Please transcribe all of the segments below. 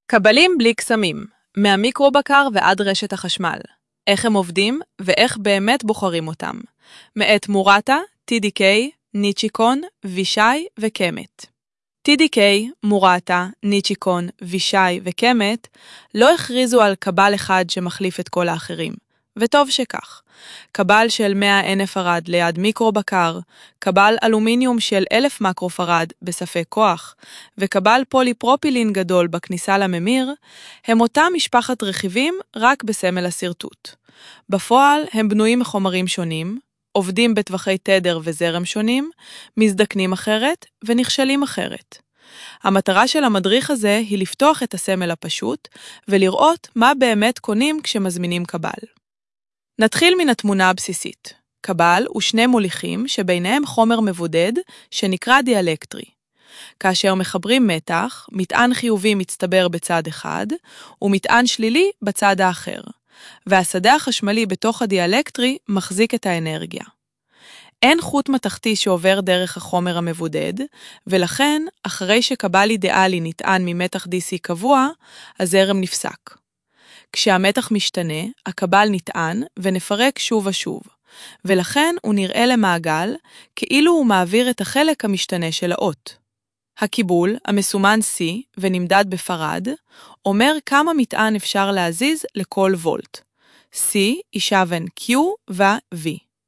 קבלים בלי קסמים, מהמיקרובקר ועד רשת החשמל. איך הם עובדים ואיך באמת בוחרים אותם. מאת מורטה, TDK, ניצ'יקון, וישי וקמת. TDK, מורטה, ניצ'יקון, וישי וקמת לא הכריזו על קבל אחד שמחליף את כל האחרים, וטוב שכך. קבל של 100 נפרד ליד מיקרובקר, קבל אלומיניום של 1000 מקרופרד בספק כוח, וקבל פוליפרופילין גדול בכניסה לממיר, הם אותה משפחת רכיבים רק בסמל הסרטוט. בפועל הם בנויים מחומרים שונים, עובדים בטווחי תדר וזרם שונים, מזדקנים אחרת ונכשלים אחרת. המטרה של המדריך הזה היא לפתוח את הסמל הפשוט ולראות מה באמת קונים כשמזמינים קבל. נתחיל מן התמונה הבסיסית. קבל הוא שני מוליכים שביניהם חומר מבודד שנקרא דיאלקטרי. כאשר מחברים מתח, מטען חיובי מצטבר בצד אחד ומטען שלילי בצד האחר, והשדה החשמלי בתוך הדיאלקטרי מחזיק את האנרגיה. אין חוט מתכתי שעובר דרך החומר המבודד, ולכן אחרי שקבל אידיאלי נטען ממתח DC קבוע, הזרם נפסק. כשהמתח משתנה, הקבל נטען ונפרק שוב ושוב, ולכן הוא נראה למעגל כאילו הוא מעביר את החלק המשתנה של האות. הקיבול, המסומן C ונמדד בפרד, אומר כמה מטען אפשר להזיז לכל וולט. C ישבן Q ו-V.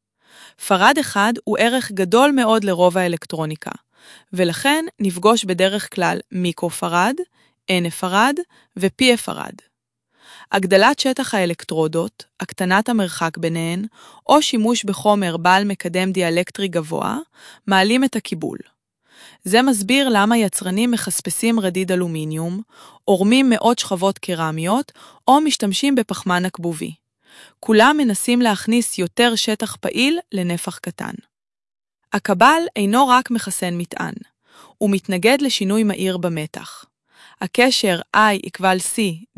פרד אחד הוא ערך גדול מאוד לרוב האלקטרוניקה, ולכן נפגוש בדרך כלל מיקרופרד, נפרד ופי-פרד. הגדלת שטח האלקטרודות, הקטנת המרחק ביניהן, או שימוש בחומר בעל מקדם דיאלקטרי גבוה, מעלים את הקיבול. זה מסביר למה יצרנים מחספסים רדיד אלומיניום, עורמים מאות שכבות קרמיות, או משתמשים בפחמן הקבובי. כולם מנסים להכניס יותר שטח פעיל לנפח קטן. הקבל אינו רק מחסן מטען, הוא מתנגד לשינוי מהיר במתח. הקשר I=C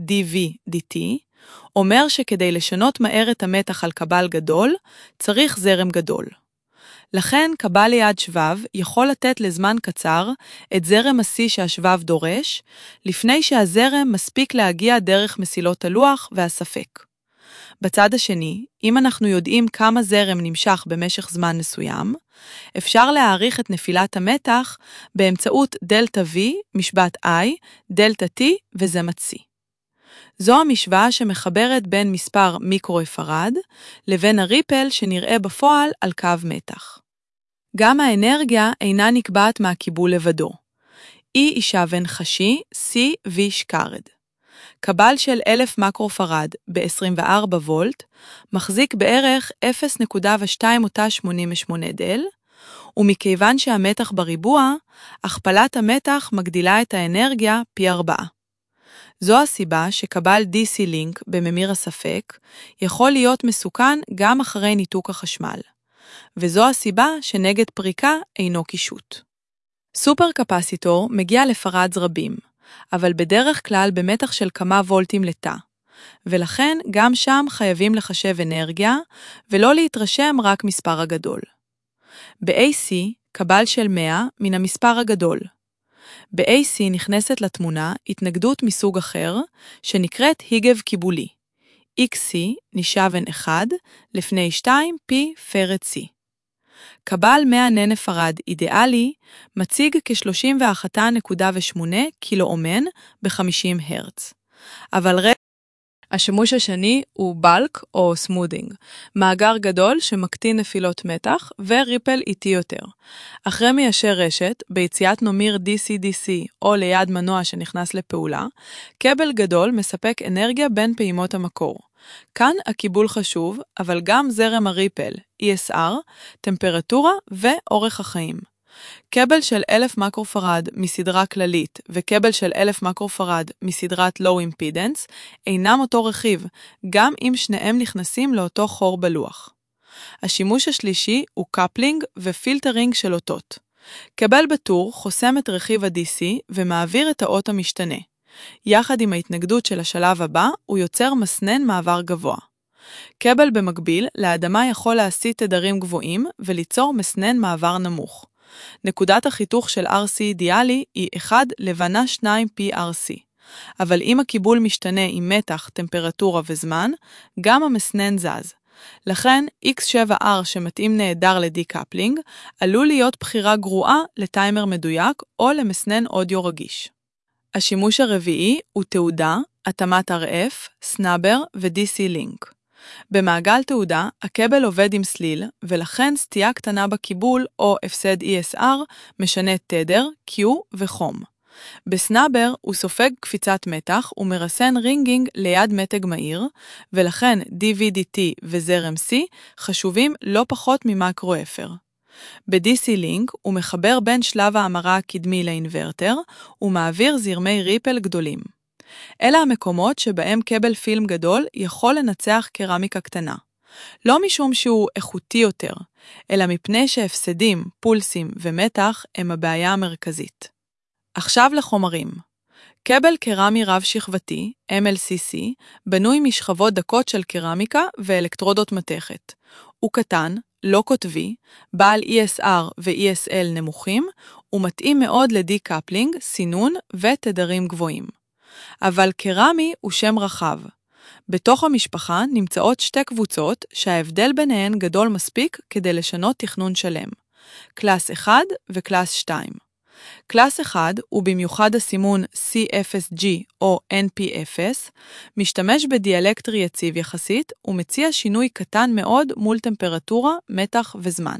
dV/dt אומר שכדי לשנות מהר את המתח על קבל גדול, צריך זרם גדול. לכן קבל ליד שבב יכול לתת לזמן קצר את זרם ה-C שהשבב דורש, לפני שהזרם מספיק להגיע דרך מסילות הלוח והספק. בצד השני, אם אנחנו יודעים כמה זרם נמשך במשך זמן מסוים, אפשר להעריך את נפילת המתח באמצעות דלטה V, משבט I, דלטה T וזמת C. זו המשוואה שמחברת בין מספר מיקרופרד לבין הריפל שנראה בפועל על קו מתח. גם האנרגיה אינה נקבעת מהקיבול לבדו. E ישבן חשי, C V שקרד. קבל של 1000 מקרופרד ב-24 וולט מחזיק בערך 0.288 דל, ומכיוון שהמתח בריבוע, הכפלת המתח מגדילה את האנרגיה פי 4. זו הסיבה שקבל DC לינק בממיר הספק יכול להיות מסוכן גם אחרי ניתוק החשמל, וזו הסיבה שנגד פריקה אינו קישוט. סופר קפסיטור מגיע לפרדס רבים, אבל בדרך כלל במתח של כמה וולטים לתא, ולכן גם שם חייבים לחשב אנרגיה ולא להתרשם רק מספר הגדול. ב-AC קבל של 100 מן המספר הגדול. ב-AC נכנסת לתמונה התנגדות מסוג אחר שנקראת היגב קיבולי. XC נשאבן 1 לפני 2 פי פרד C. קבל 100 נפרד אידיאלי מציג כ-31.8 קילו-אומן ב-50 הרץ. אבל השימוש השני הוא בלק או סמודינג, מאגר גדול שמקטין נפילות מתח וריפל איטי יותר. אחרי מיישר רשת, ביציאת נומיר DC-DC או ליד מנוע שנכנס לפעולה, קבל גדול מספק אנרגיה בין פעימות המקור. כאן הקיבול חשוב, אבל גם זרם הריפל, ESR, טמפרטורה ואורך החיים. קבל של 1000 מקרופרד מסדרה כללית וקבל של 1000 מקרופרד מסדרת לואו אימפידנס אינם אותו רכיב, גם אם שניהם נכנסים לאותו חור בלוח. השימוש השלישי הוא קפלינג ופילטרינג של אותות. קבל בטור חוסם את רכיב ה-DC ומעביר את האות המשתנה. יחד עם ההתנגדות של השלב הבא, הוא יוצר מסנן מעבר גבוה. קבל במקביל לאדמה יכול להסיט תדרים גבוהים וליצור מסנן מעבר נמוך. נקודת החיתוך של RC אידיאלי היא 1 לבנה 2 PRC, אבל אם הקיבול משתנה עם מתח, טמפרטורה וזמן, גם המסנן זז. לכן, X7R שמתאים נהדר לדיקפלינג, עלול להיות בחירה גרועה לטיימר מדויק או למסנן אודיו רגיש. השימוש הרביעי הוא תעודה, התאמת RF, סנאבר ו-DC Link. במעגל תעודה, הקבל עובד עם סליל, ולכן סטייה קטנה בקיבול או הפסד ESR משנה תדר, Q וחום. בסנאבר הוא סופג קפיצת מתח ומרסן רינגינג ליד מתג מהיר, ולכן DVDT וזרם C חשובים לא פחות ממקרו אפר. ב-DC Link הוא מחבר בין שלב ההמרה הקדמי לאינברטר, ומעביר זרמי ריפל גדולים. אלה המקומות שבהם קבל פילם גדול יכול לנצח קרמיקה קטנה. לא משום שהוא איכותי יותר, אלא מפני שהפסדים, פולסים ומתח הם הבעיה המרכזית. עכשיו לחומרים. קבל קרמי רב-שכבתי, MLCC, בנוי משכבות דקות של קרמיקה ואלקטרודות מתכת. הוא קטן, לא קוטבי, בעל ESR ו-ESL נמוכים, ומתאים מאוד לדיקפלינג, סינון ותדרים גבוהים. אבל קרמי הוא שם רחב. בתוך המשפחה נמצאות שתי קבוצות שההבדל ביניהן גדול מספיק כדי לשנות תכנון שלם. קלאס 1 וקלאס 2. קלאס 1 הוא במיוחד הסימון CFSG או NP0, משתמש בדיאלקטרי יציב יחסית ומציע שינוי קטן מאוד מול טמפרטורה, מתח וזמן.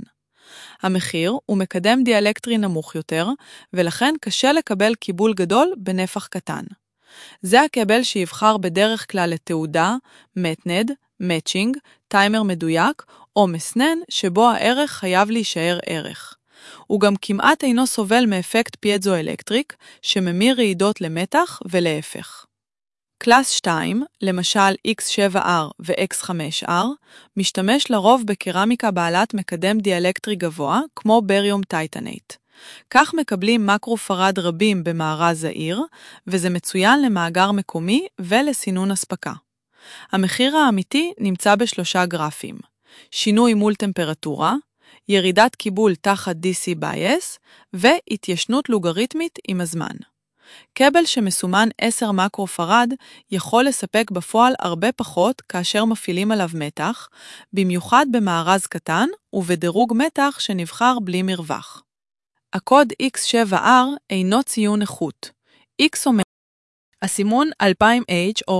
המחיר הוא מקדם דיאלקטרי נמוך יותר, ולכן קשה לקבל קיבול גדול בנפח קטן. זה הקבל שיבחר בדרך כלל לתעודה, מתנד, מאצ'ינג, טיימר מדויק או מסנן שבו הערך חייב להישאר ערך. הוא גם כמעט אינו סובל מאפקט פיאזואלקטריק שממיר רעידות למתח ולהפך. קלאס 2, למשל X7R ו-X5R, משתמש לרוב בקרמיקה בעלת מקדם דיאלקטרי גבוה כמו בריום טייטנייט. כך מקבלים מקרופרד רבים במארז זעיר, וזה מצוין למאגר מקומי ולסינון הספקה. המחיר האמיתי נמצא בשלושה גרפים. שינוי מול טמפרטורה, ירידת קיבול תחת DC bias, והתיישנות לוגריתמית עם הזמן. קבל שמסומן 10 מקרופרד יכול לספק בפועל הרבה פחות כאשר מפעילים עליו מתח, במיוחד במארז קטן ובדירוג מתח שנבחר בלי מרווח. הקוד X7R אינו ציון איכות. X אומר הסימון 2000H או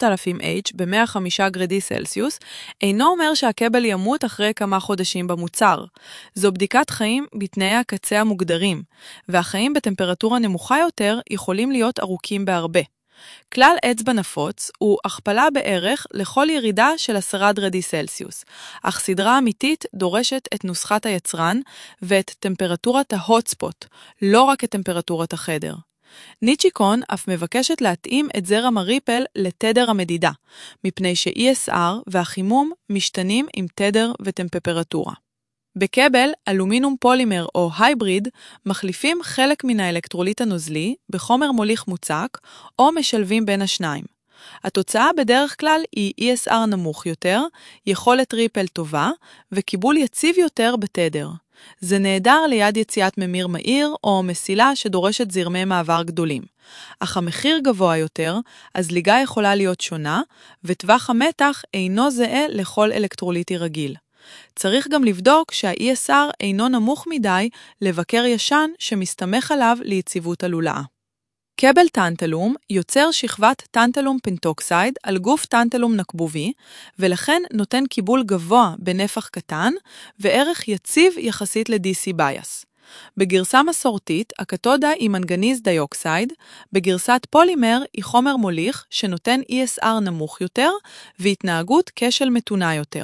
5000H ב-105 גרדי סלסיוס אינו אומר שהקבל ימות אחרי כמה חודשים במוצר. זו בדיקת חיים בתנאי הקצה המוגדרים, והחיים בטמפרטורה נמוכה יותר יכולים להיות ארוכים בהרבה. כלל אצבע נפוץ הוא הכפלה בערך לכל ירידה של 10 גרדי סלסיוס, אך סדרה אמיתית דורשת את נוסחת היצרן ואת טמפרטורת ההוטספוט, לא רק את טמפרטורת החדר. ניצ'יקון אף מבקשת להתאים את זרם הריפל לתדר המדידה, מפני ש-ESR והחימום משתנים עם תדר וטמפרטורה. בקבל, אלומינום פולימר או הייבריד מחליפים חלק מן האלקטרוליט הנוזלי בחומר מוליך מוצק או משלבים בין השניים. התוצאה בדרך כלל היא ESR נמוך יותר, יכולת ריפל טובה וקיבול יציב יותר בתדר. זה נהדר ליד יציאת ממיר מהיר או מסילה שדורשת זרמי מעבר גדולים. אך המחיר גבוה יותר, אז ליגה יכולה להיות שונה, וטווח המתח אינו זהה לכל אלקטרוליטי רגיל. צריך גם לבדוק שה-ESR אינו נמוך מדי לבקר ישן שמסתמך עליו ליציבות הלולאה. קבל טנטלום יוצר שכבת טנטלום פנטוקסייד על גוף טנטלום נקבובי, ולכן נותן קיבול גבוה בנפח קטן וערך יציב יחסית ל-DC bias. בגרסה מסורתית, הקתודה היא מנגניז דיוקסייד, בגרסת פולימר היא חומר מוליך שנותן ESR נמוך יותר והתנהגות כשל מתונה יותר.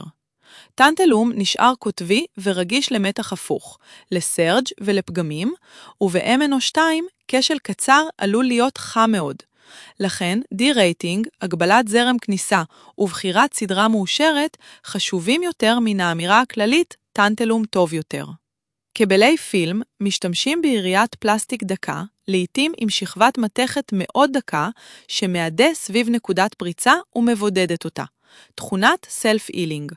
טנטלום נשאר קוטבי ורגיש למתח הפוך, לסרג' ולפגמים, וב-MNO2 כשל קצר עלול להיות חם מאוד. לכן, די-רייטינג, הגבלת זרם כניסה ובחירת סדרה מאושרת חשובים יותר מן האמירה הכללית טנטלום טוב יותר. קבלי פילם משתמשים ביריית פלסטיק דקה, לעתים עם שכבת מתכת מאוד דקה שמעדה סביב נקודת פריצה ומבודדת אותה, תכונת סלף-אילינג.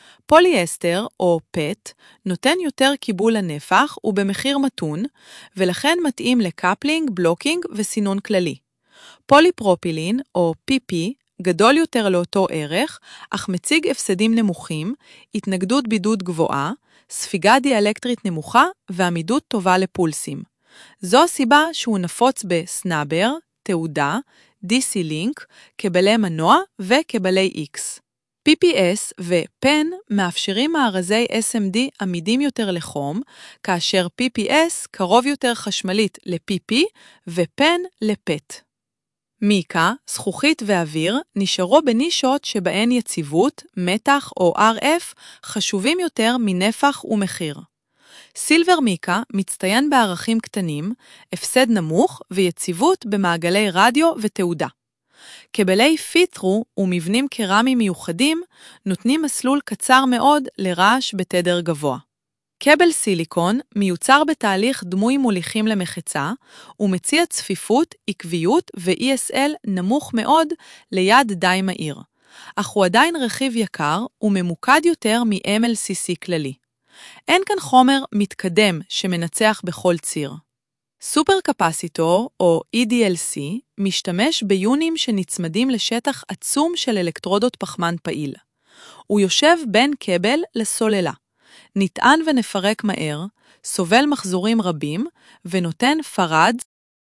פוליאסטר או פט נותן יותר קיבול לנפח ובמחיר מתון, ולכן מתאים לקפלינג, בלוקינג וסינון כללי. פוליפרופילין או PP גדול יותר לאותו ערך, אך מציג הפסדים נמוכים, התנגדות בידוד גבוהה, ספיגה דיאלקטרית נמוכה ועמידות טובה לפולסים. זו הסיבה שהוא נפוץ בסנאבר, תעודה, DC-Link, קבלי מנוע וקבלי X. PPS ו-PEN מאפשרים מארזי SMD עמידים יותר לחום, כאשר PPS קרוב יותר חשמלית ל-PP ו-PEN ל-PET. מיקה, זכוכית ואוויר נשארו בנישות שבהן יציבות, מתח או RF חשובים יותר מנפח ומחיר. סילבר מיקה מצטיין בערכים קטנים, הפסד נמוך ויציבות במעגלי רדיו ותעודה. קבלי פיטרו ומבנים קרמיים מיוחדים נותנים מסלול קצר מאוד לרעש בתדר גבוה. קבל סיליקון מיוצר בתהליך דמוי מוליכים למחצה ומציע צפיפות, עקביות ו-ESL נמוך מאוד ליד די מהיר, אך הוא עדיין רכיב יקר וממוקד יותר מ-MLCC כללי. אין כאן חומר מתקדם שמנצח בכל ציר. סופר קפסיטור או EDLC משתמש ביונים שנצמדים לשטח עצום של אלקטרודות פחמן פעיל. הוא יושב בין קבל לסוללה. נטען ונפרק מהר, סובל מחזורים רבים ונותן פרד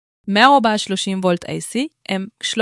130 וולט AC הם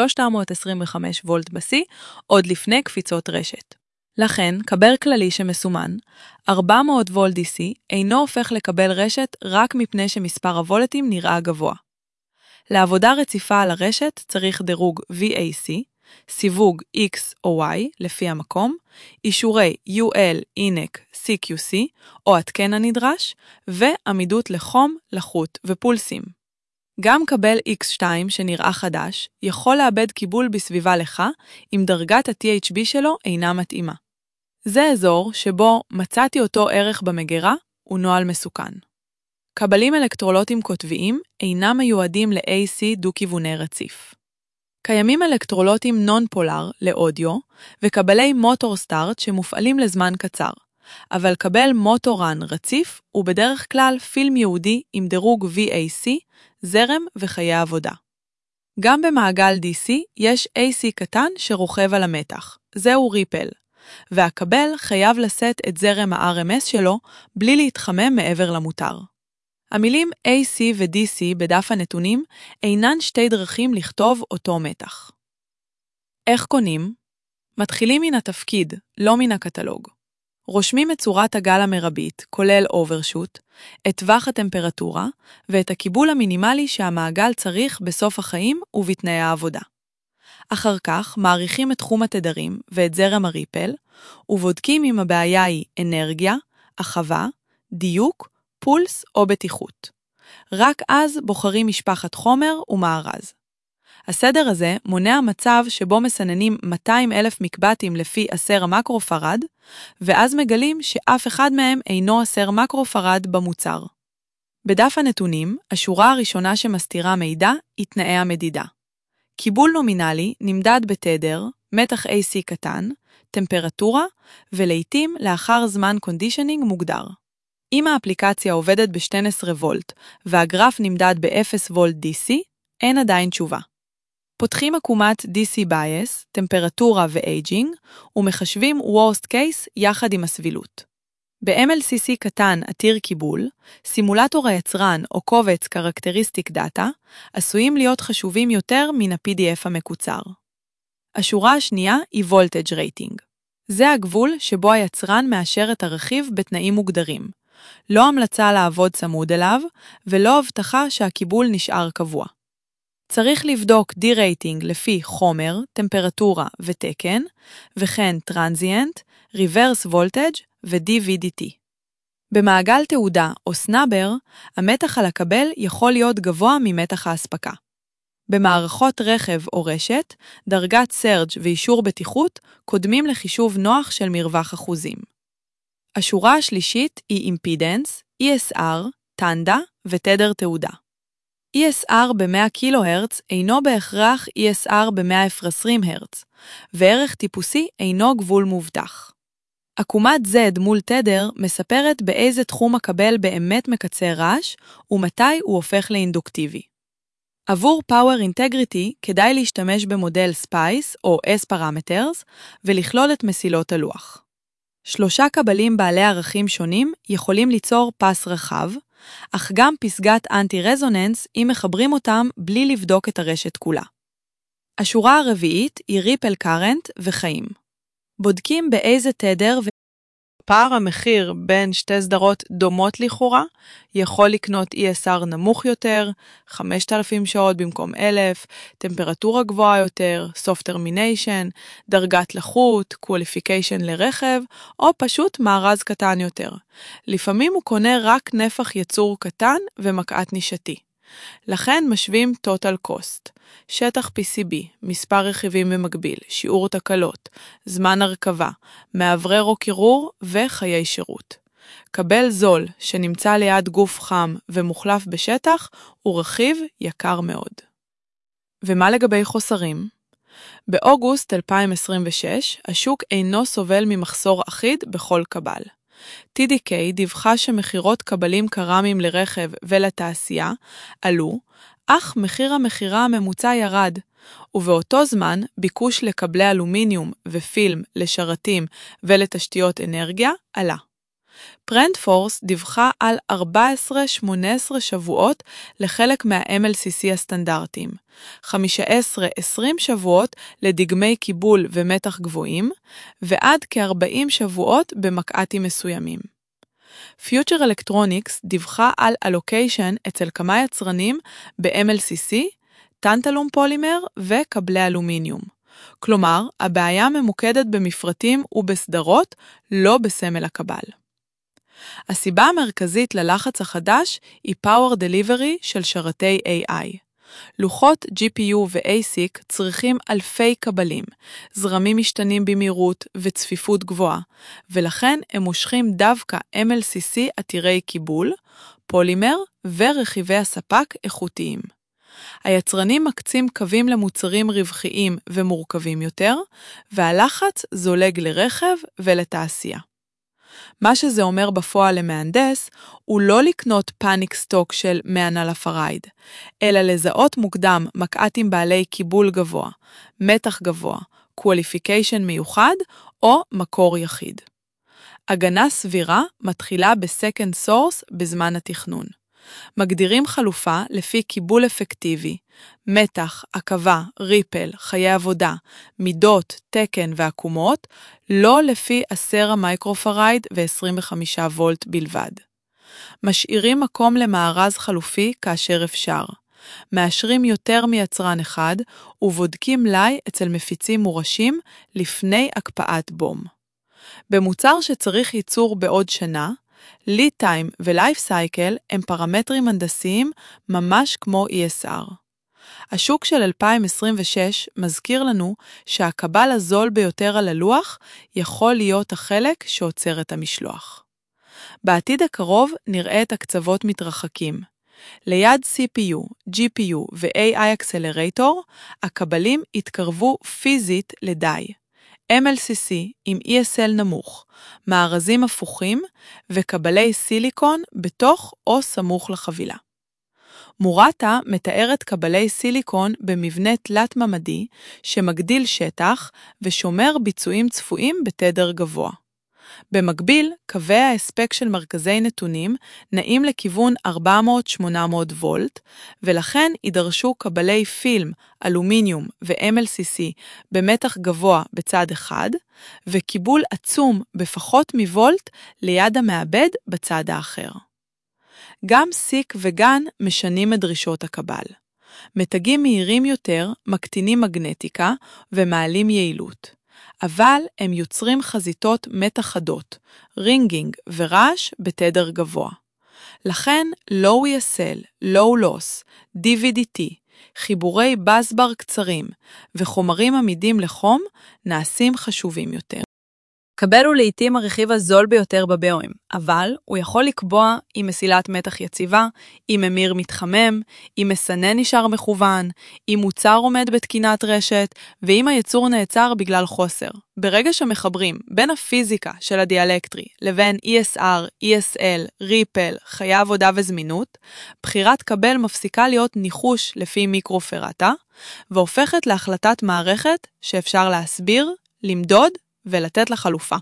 325 וולט ב-C עוד לפני קפיצות רשת. לכן, קבל כללי שמסומן 400 וולט DC אינו הופך לקבל רשת רק מפני שמספר הוולטים נראה גבוה. לעבודה רציפה על הרשת צריך דירוג VAC, סיווג X או Y לפי המקום, אישורי UL, INEC, CQC או התקן הנדרש, ועמידות לחום, לחות ופולסים. גם קבל X2 שנראה חדש יכול לאבד קיבול בסביבה לך אם דרגת ה-THB שלו אינה מתאימה. זה אזור שבו מצאתי אותו ערך במגירה ונועל מסוכן. קבלים אלקטרולוטיים קוטביים אינם מיועדים ל-AC דו-כיווני רציף. קיימים אלקטרולוטים נון-פולר לאודיו וקבלי מוטור סטארט שמופעלים לזמן קצר, אבל קבל מוטורן רציף הוא בדרך כלל פילם יהודי עם דירוג VAC, זרם וחיי עבודה. גם במעגל DC יש AC קטן שרוכב על המתח, זהו ריפל, והקבל חייב לשאת את זרם ה-RMS שלו בלי להתחמם מעבר למותר. המילים AC ו-DC בדף הנתונים אינן שתי דרכים לכתוב אותו מתח. איך קונים? מתחילים מן התפקיד, לא מן הקטלוג. רושמים את צורת הגל המרבית, כולל אוברשוט, את טווח הטמפרטורה ואת הקיבול המינימלי שהמעגל צריך בסוף החיים ובתנאי העבודה. אחר כך מעריכים את תחום התדרים ואת זרם הריפל, ובודקים אם הבעיה היא אנרגיה, החווה, דיוק, פולס או בטיחות. רק אז בוחרים משפחת חומר ומארז. הסדר הזה מונע מצב שבו מסננים 200,000 מקבטים לפי 10 מקרופרד, ואז מגלים שאף אחד מהם אינו 10 מקרופרד במוצר. בדף הנתונים, השורה הראשונה שמסתירה מידע היא תנאי המדידה. קיבול נומינלי נמדד בתדר, מתח AC קטן, טמפרטורה, ולעיתים לאחר זמן קונדישנינג מוגדר. אם האפליקציה עובדת ב-12 וולט והגרף נמדד ב-0 וולט DC, אין עדיין תשובה. פותחים עקומת DC bias, טמפרטורה ואייג'ינג, ומחשבים worst case יחד עם הסבילות. ב-MLCC קטן עתיר קיבול, סימולטור היצרן או קובץ קרקטריסטיק דאטה עשויים להיות חשובים יותר מן ה-PDF המקוצר. השורה השנייה היא voltage rating. זה הגבול שבו היצרן מאשר את הרכיב בתנאים מוגדרים. לא המלצה לעבוד צמוד אליו, ולא הבטחה שהקיבול נשאר קבוע. צריך לבדוק D-rating לפי חומר, טמפרטורה ותקן, וכן טרנזיאנט, reverse voltage ו-DVDT. במעגל תעודה או סנאבר, המתח על הקבל יכול להיות גבוה ממתח ההספקה. במערכות רכב או רשת, דרגת סרג' ואישור בטיחות קודמים לחישוב נוח של מרווח אחוזים. השורה השלישית היא אימפידנס, ESR, טנדה ותדר תעודה. ESR ב-100 קילו-הרץ אינו בהכרח ESR ב-120 הרץ, וערך טיפוסי אינו גבול מובטח. עקומת Z מול תדר מספרת באיזה תחום הקבל באמת מקצר רעש, ומתי הוא הופך לאינדוקטיבי. עבור Power Integrity כדאי להשתמש במודל SPICE או S-Parameters ולכלול את מסילות הלוח. 3 קבלים בעלי ערכים שונים יכולים ליצור פס רחב, אך גם פסגת אנטי-רזוננס אם מחברים אותם בלי לבדוק את הרשת כולה. השורה הרביעית היא Ripple Current וחיים. בודקים באיזה תדר פער המחיר בין שתי סדרות דומות לכאורה, יכול לקנות ESR נמוך יותר, 5,000 שעות במקום 1,000, טמפרטורה גבוהה יותר, Soft Termination, דרגת לחות, Qualification לרכב, או פשוט מארז קטן יותר. לפעמים הוא קונה רק נפח יצור קטן ומקעת נישתי. לכן משווים Total Cost, שטח PCB, מספר רכיבים במקביל, שיעור תקלות, זמן הרכבה, מאוורר או קירור וחיי שירות. קבל זול שנמצא ליד גוף חם ומוחלף בשטח הוא רכיב יקר מאוד. ומה לגבי חוסרים? באוגוסט 2026 השוק אינו סובל ממחסור אחיד בכל קבל. TDK דיווחה שמחירות קבלים קרמיים לרכב ולתעשייה עלו, אך מחיר המחירה הממוצע ירד, ובאותו זמן ביקוש לקבלי אלומיניום ופילם לשרתים ולתשתיות אנרגיה עלה. פרנדפורס דיווחה על 14-18 שבועות לחלק מה-MLCC הסטנדרטיים, 15-20 שבועות לדגמי קיבול ומתח גבוהים, ועד כ-40 שבועות במקעתים מסוימים. Future Electronics דיווחה על אלוקיישן אצל כמה יצרנים ב-MLCC, טנטלום פולימר וקבלי אלומיניום. כלומר, הבעיה ממוקדת במפרטים ובסדרות, לא בסמל הקבל. הסיבה המרכזית ללחץ החדש היא Power Delivery של שרתי AI. לוחות GPU ו-ASIC צריכים אלפי קבלים, זרמים משתנים במהירות וצפיפות גבוהה, ולכן הם מושכים דווקא MLCC עתירי קיבול, פולימר ורכיבי הספק איכותיים. היצרנים מקצים קווים למוצרים רווחיים ומורכבים יותר, והלחץ זולג לרכב ולתעשייה. מה שזה אומר בפועל למהנדס, הוא לא לקנות פאניק סטוק של 100 נלפרייד, אלא לזהות מוקדם מקעתים בעלי קיבול גבוה, מתח גבוה, qualification מיוחד או מקור יחיד. הגנה סבירה מתחילה בסקנד סורס בזמן התכנון. מגדירים חלופה לפי קיבול אפקטיבי, מתח, עקבה, ריפל, חיי עבודה, מידות, תקן ועקומות, לא לפי 10 המייקרופרייד ו-25 וולט בלבד. משאירים מקום למארז חלופי כאשר אפשר. מאשרים יותר מיצרן אחד ובודקים מלאי אצל מפיצים מורשים לפני הקפאת בום. במוצר שצריך ייצור בעוד שנה, lead time ו-life cycle הם פרמטרים הנדסיים ממש כמו ESR. השוק של 2026 מזכיר לנו שהקבל הזול ביותר על הלוח יכול להיות החלק שעוצר את המשלוח. בעתיד הקרוב נראה את הקצוות מתרחקים. ליד CPU, GPU ו-AI Accelerator, הקבלים יתקרבו פיזית לדי. MLCC עם ESL נמוך, מארזים הפוכים וקבלי סיליקון בתוך או סמוך לחבילה. מורטה מתארת קבלי סיליקון במבנה תלת-ממדי שמגדיל שטח ושומר ביצועים צפויים בתדר גבוה. במקביל, קווי ההספק של מרכזי נתונים נעים לכיוון 400-800 וולט, ולכן יידרשו קבלי פילם, אלומיניום ו-MLCC במתח גבוה בצד אחד, וקיבול עצום בפחות מוולט ליד המעבד בצד האחר. גם סיק וגן משנים את דרישות הקבל. מתגים מהירים יותר מקטינים מגנטיקה ומעלים יעילות. אבל הם יוצרים חזיתות מתח חדות, רינגינג ורעש בתדר גבוה. לכן Low ESL, Low Loss, DVDT, חיבורי בסבר קצרים וחומרים עמידים לחום נעשים חשובים יותר. קבל הוא לעתים הרכיב הזול ביותר בביואים, אבל הוא יכול לקבוע אם מסילת מתח יציבה, אם ממיר מתחמם, אם מסנן נשאר מכוון, אם מוצר עומד בתקינת רשת, ואם היצור נעצר בגלל חוסר. ברגע שמחברים בין הפיזיקה של הדיאלקטרי לבין ESR, ESL, ריפל, חיי עבודה וזמינות, בחירת קבל מפסיקה להיות ניחוש לפי מיקרופרטה, והופכת להחלטת מערכת שאפשר להסביר, למדוד ולתת לה חלופה.